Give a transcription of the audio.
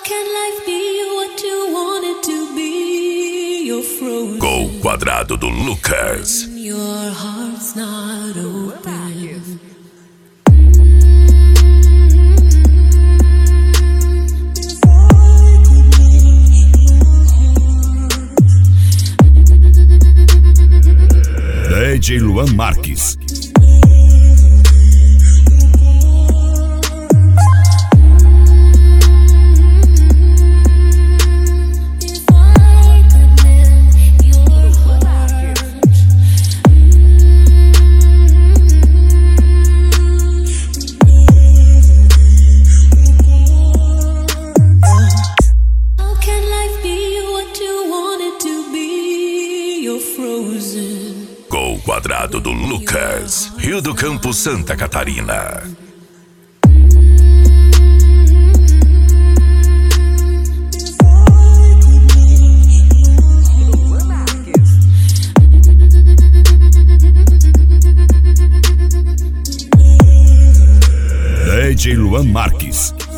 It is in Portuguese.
can life be what you want it to be? You're frozen. Gol Quadrado do Lucas. Your heart's not open. DJ Luan Marques. Gol Quadrado do Lucas, Rio do Campo, Santa Catarina. DJ Luan Marques.